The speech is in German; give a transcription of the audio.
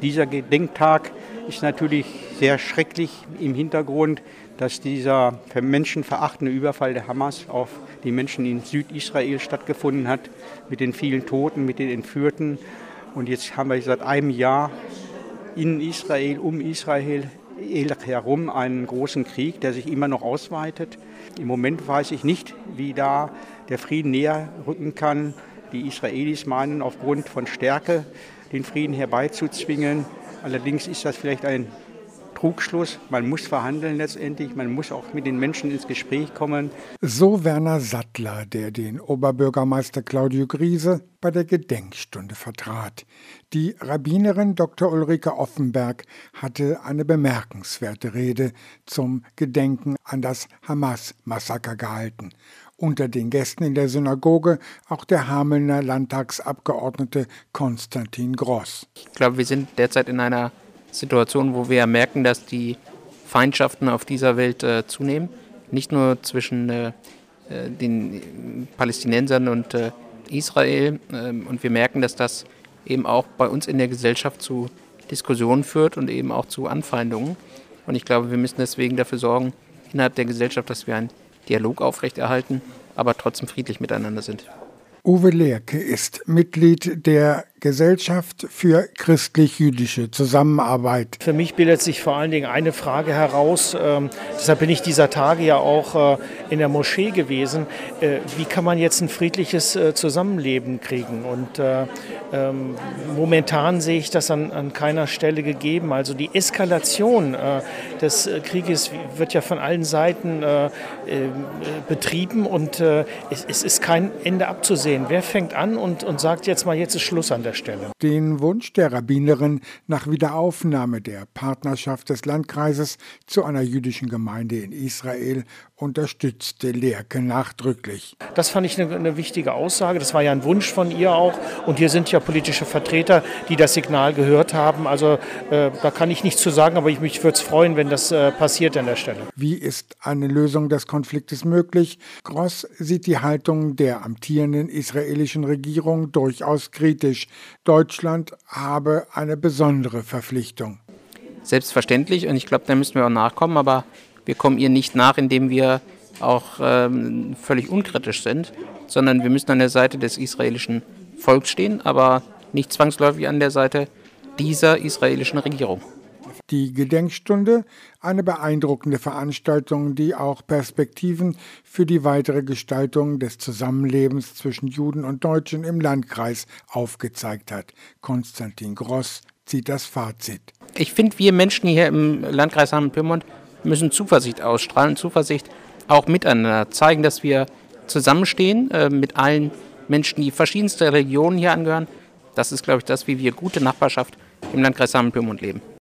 Dieser Gedenktag ist natürlich sehr schrecklich im Hintergrund, dass dieser menschenverachtende Überfall der Hamas auf die Menschen in Südisrael stattgefunden hat, mit den vielen Toten, mit den Entführten. Und jetzt haben wir seit einem Jahr in Israel, um Israel herum einen großen Krieg, der sich immer noch ausweitet. Im Moment weiß ich nicht, wie da der Frieden näher rücken kann. Die Israelis meinen, aufgrund von Stärke den Frieden herbeizuzwingen. Allerdings ist das vielleicht ein Trugschluss. Man muss verhandeln letztendlich, man muss auch mit den Menschen ins Gespräch kommen. So Werner Sattler, der den Oberbürgermeister Claudio Griese bei der Gedenkstunde vertrat. Die Rabbinerin Dr. Ulrike Offenberg hatte eine bemerkenswerte Rede zum Gedenken an das Hamas-Massaker gehalten. Unter den Gästen in der Synagoge auch der Hamelner Landtagsabgeordnete Konstantin Gross. Ich glaube, wir sind derzeit in einer Situation, wo wir merken, dass die Feindschaften auf dieser Welt zunehmen. Nicht nur zwischen den Palästinensern und Israel. Und wir merken, dass das eben auch bei uns in der Gesellschaft zu Diskussionen führt und eben auch zu Anfeindungen. Und ich glaube, wir müssen deswegen dafür sorgen, innerhalb der Gesellschaft, dass wir einen Dialog aufrechterhalten, aber trotzdem friedlich miteinander sind. Uwe Lerke ist Mitglied der Gesellschaft für christlich-jüdische Zusammenarbeit. Für mich bildet sich vor allen Dingen eine Frage heraus, deshalb bin ich dieser Tage ja auch in der Moschee gewesen, wie kann man jetzt ein friedliches Zusammenleben kriegen? Und momentan sehe ich das an keiner Stelle gegeben. Also die Eskalation des Krieges wird ja von allen Seiten betrieben und es ist kein Ende abzusehen. Wer fängt an und sagt jetzt mal, jetzt ist Schluss an der Stelle? Den Wunsch der Rabbinerin nach Wiederaufnahme der Partnerschaft des Landkreises zu einer jüdischen Gemeinde in Israel unterstützte Lerke nachdrücklich. Das fand ich eine wichtige Aussage. Das war ja ein Wunsch von ihr auch. Und hier sind ja politische Vertreter, die das Signal gehört haben. Also da kann ich nichts zu sagen, aber mich würde es freuen, wenn das passiert an der Stelle. Wie ist eine Lösung des Konfliktes möglich? Gross sieht die Haltung der amtierenden israelischen Regierung durchaus kritisch. Deutschland habe eine besondere Verpflichtung. Selbstverständlich, und ich glaube, da müssen wir auch nachkommen, aber wir kommen ihr nicht nach, indem wir auch völlig unkritisch sind, sondern wir müssen an der Seite des israelischen Volks stehen, aber nicht zwangsläufig an der Seite dieser israelischen Regierung. Die Gedenkstunde, eine beeindruckende Veranstaltung, die auch Perspektiven für die weitere Gestaltung des Zusammenlebens zwischen Juden und Deutschen im Landkreis aufgezeigt hat. Konstantin Gross zieht das Fazit. Ich finde, wir Menschen hier im Landkreis Hameln-Pyrmont müssen Zuversicht ausstrahlen, Zuversicht auch miteinander zeigen, dass wir zusammenstehen mit allen Menschen, die verschiedenste Religionen hier angehören. Das ist, glaube ich, das, wie wir gute Nachbarschaft im Landkreis Hameln-Pyrmont leben.